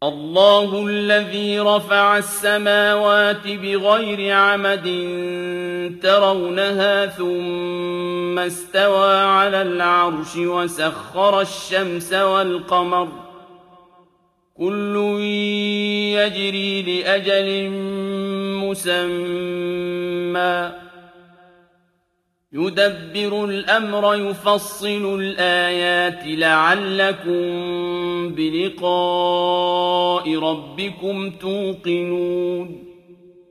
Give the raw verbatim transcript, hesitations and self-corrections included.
الله الذي رفع السماوات بغير عمد ترونها ثم استوى على العرش وسخر الشمس والقمر كل يجري لأجل مسمى يدبر الأمر يفصل الآيات لعلكم بلقاء ربكم توقنون